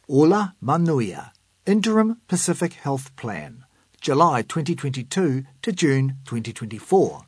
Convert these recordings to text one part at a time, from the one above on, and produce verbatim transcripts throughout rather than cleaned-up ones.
Ola Manuia, Interim Pacific Health Plan, July twenty twenty-two to June twenty twenty-four.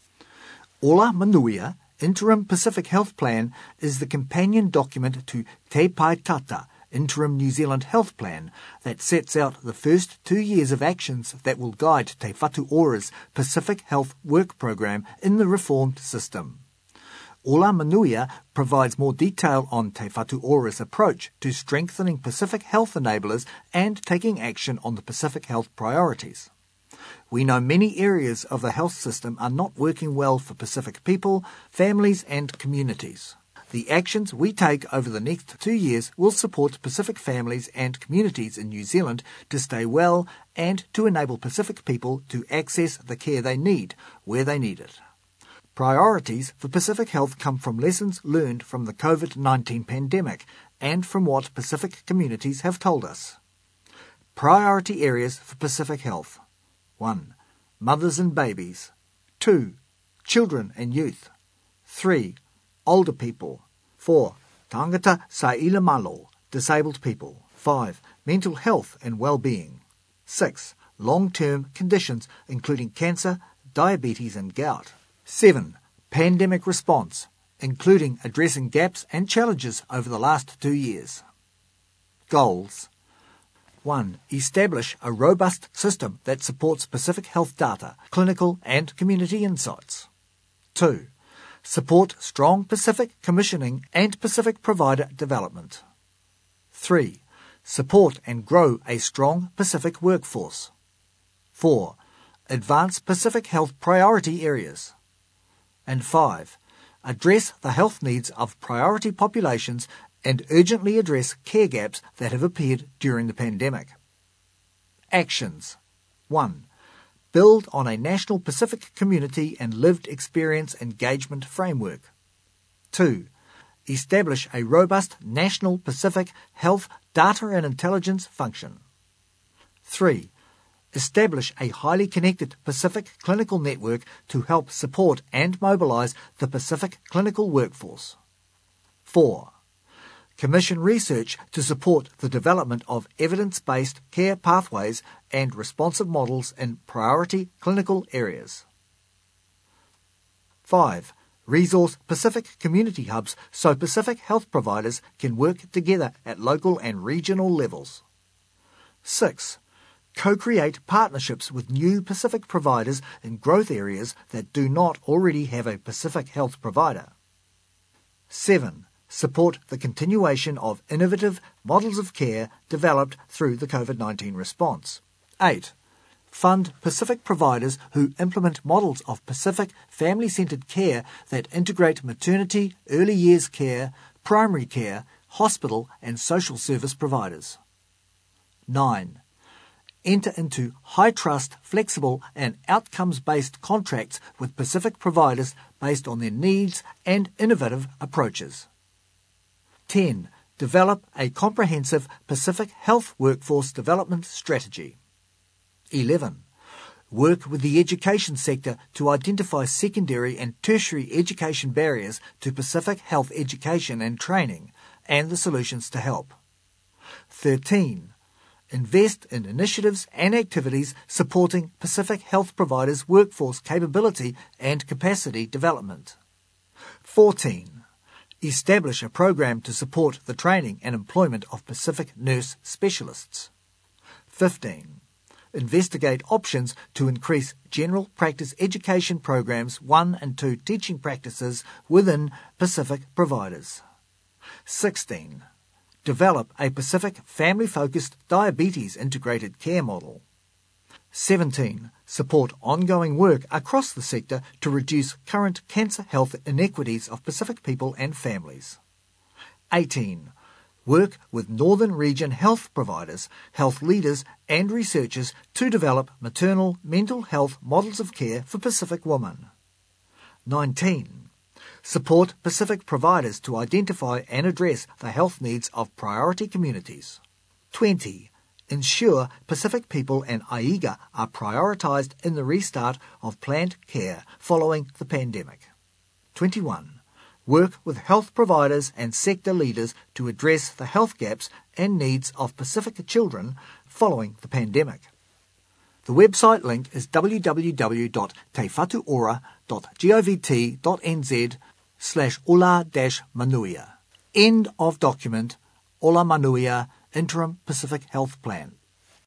Ola Manuia, Interim Pacific Health Plan is the companion document to Te Pai Tata, Interim New Zealand Health Plan, that sets out the first two years of actions that will guide Te Whatu Ora's Pacific Health Work Programme in the reformed system. Ola Manuia provides more detail on Te Whatu Ora's approach to strengthening Pacific health enablers and taking action on the Pacific health priorities. We know many areas of the health system are not working well for Pacific people, families and communities. The actions we take over the next two years will support Pacific families and communities in New Zealand to stay well and to enable Pacific people to access the care they need, where they need it. Priorities for Pacific health come from lessons learned from the COVID nineteen pandemic and from what Pacific communities have told us. Priority areas for Pacific health. one. Mothers and babies. two. Children and youth. three. Older people. four. Tangata Saila Malo, disabled people. five. Mental health and well-being. six. Long-term conditions including cancer, diabetes and gout. seven. Pandemic response, including addressing gaps and challenges over the last two years. Goals. one. Establish a robust system that supports Pacific health data, clinical and community insights. two. Support strong Pacific commissioning and Pacific provider development. three. Support and grow a strong Pacific workforce. four. Advance Pacific health priority areas. And five. Address the health needs of priority populations and urgently address care gaps that have appeared during the pandemic. Actions. one. Build on a national Pacific community and lived experience engagement framework. two. Establish a robust national Pacific health data and intelligence function. three. Establish a highly connected Pacific clinical network to help support and mobilise the Pacific clinical workforce. four. Commission research to support the development of evidence-based care pathways and responsive models in priority clinical areas. five. Resource Pacific community hubs so Pacific health providers can work together at local and regional levels. six. Co-create partnerships with new Pacific providers in growth areas that do not already have a Pacific health provider. seven. Support the continuation of innovative models of care developed through the COVID nineteen response. eight. Fund Pacific providers who implement models of Pacific family-centred care that integrate maternity, early years care, primary care, hospital and social service providers. nine. Enter into high-trust, flexible and outcomes-based contracts with Pacific providers based on their needs and innovative approaches. ten. Develop a comprehensive Pacific health workforce development strategy. eleven. Work with the education sector to identify secondary and tertiary education barriers to Pacific health education and training and the solutions to help. thirteen. Invest in initiatives and activities supporting Pacific health providers' workforce capability and capacity development. fourteen. Establish a program to support the training and employment of Pacific nurse specialists. fifteen. Investigate options to increase general practice education programs one and two teaching practices within Pacific providers. sixteen. Develop a Pacific family-focused diabetes integrated care model. seventeen. Support ongoing work across the sector to reduce current cancer health inequities of Pacific people and families. eighteen. Work with Northern Region health providers, health leaders and researchers to develop maternal mental health models of care for Pacific women. nineteen. Support Pacific providers to identify and address the health needs of priority communities. twenty. Ensure Pacific people and A I G A are prioritised in the restart of planned care following the pandemic. twenty-one. work with health providers and sector leaders to address the health gaps and needs of Pasifika children following the pandemic. The website link is w w w dot te whatu ora dot govt dot n z slash ola dash manuia. End of document. Ola Manuia Interim Pacific Health Plan.